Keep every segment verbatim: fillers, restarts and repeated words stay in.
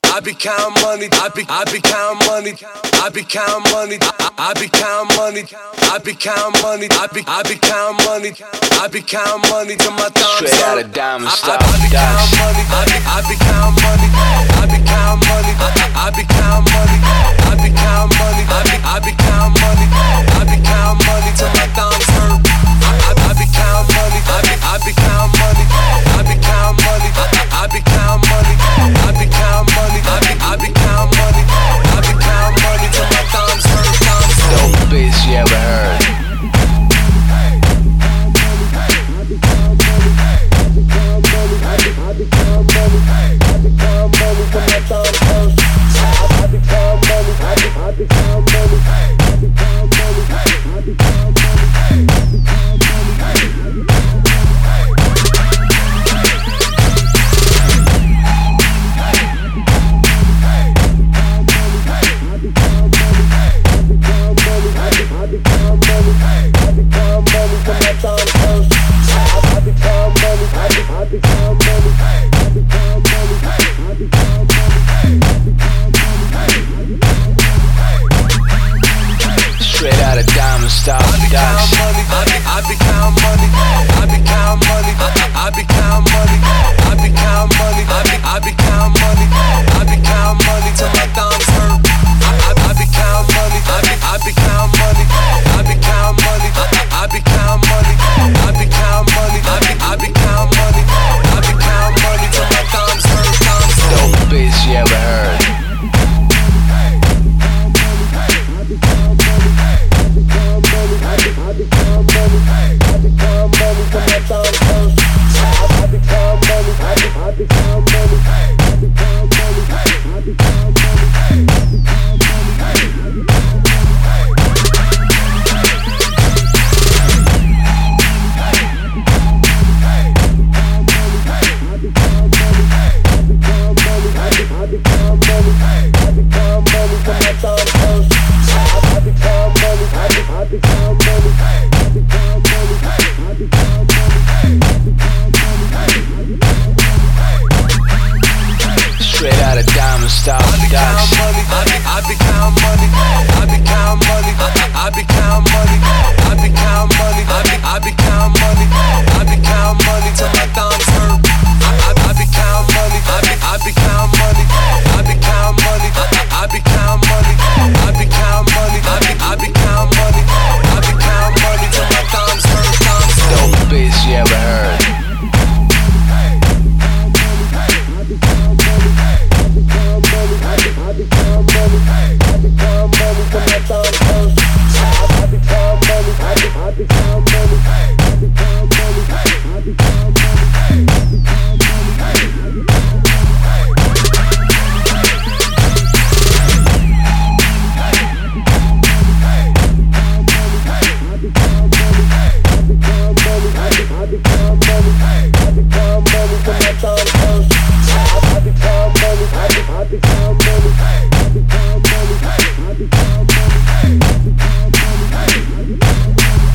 I be count money, I be, I be count money, I be count money, I, I be count money, I be count money, I be, I be count money, I be count money to my thumbs. Straight out of Diamond Style. I be count money, I be, I be count money, I be count money, I be count money, I be count money, I be, I be count money, I be count money to my thumbs hurt. I, I be count money, I be, I be count money, I be count money, I be count money, I be count money, I be, I be count money, I be count money till my thumbs hurt, thumbs hurt. Dope bitch you ever heard. I be count money, I be count money, I be, I be count money, I be count money till my thumbs hurt. I be count money, I be, I be count money, I be count money, I be count money, I be count money, I be count money. Straight out of Diamond Style. I be count money, I be count money, I be count money, I be count money, I be count money, I be, I be count money, I be count money till my thumbs hurt. I, I be count money, I be, I be count money, I be count money, I be count money, I be count money, I be, I be count money, I be count money till my thumbs hurt, thumbs hurt. Dope bitch you ever heard. I be count money, I be count money till my thumbs hurt. I be count money, I be, I be count money, I be count money, I be count money, I be count money, I be count money. Straight out of Diamond Style. I be count money, I be count money, I be count money, I be count money, I be count money, I be, I be count money, I be count money till my thumbs hurt. I, I be count money, I be, I be count money, I be count money, I be count money, I be count money, I be, I be count money, I be count money till my thumbs hurt, thumbs hurt. Dope bitch you ever heard. I be count money, I be count money till my thumbs hurt. I be count money, I be, I be count money, I be count money, I be count money, I be count money, I be, I be count money. I be count money, I be count money, I be, I be count money, I be count money till my thumbs hurt. I be count money, I be, I be count money, I be count money, I be count money, I be count money, I be count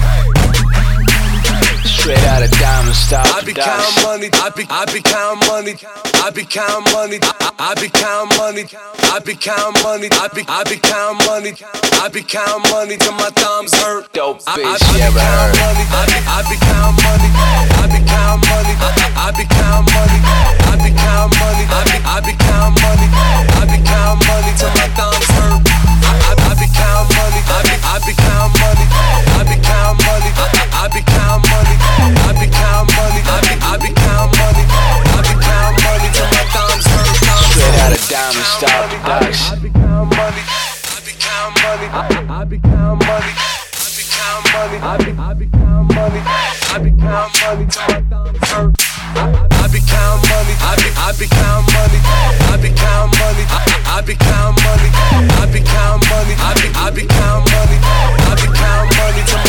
money. Straight out of Diamond Style. I be count money, I be, I be count money, I be count money, I be count money, I be count money, I be, I be count money, I be count money till my thumbs hurt. Dope I, bitch I, I you ever heard. money, I be, I be count money, I be count money, I be count money, I be count money, I be, I be count money, I be count money till my thumbs hurt. I, I, I be count money, I be, I be count money, I be count money, I be count money, I be count money, I be, I be count money, I be count money till my thumbs hurt. Straight out of Diamond Style Productions. I be count money, I be count money, I be count money, I be count money, I be, I be count money, I be count money till my thumbs hurt. I be count money, I be, I be count money, I be count money, I be count money, I be count money, I be, I be count money, I be count money till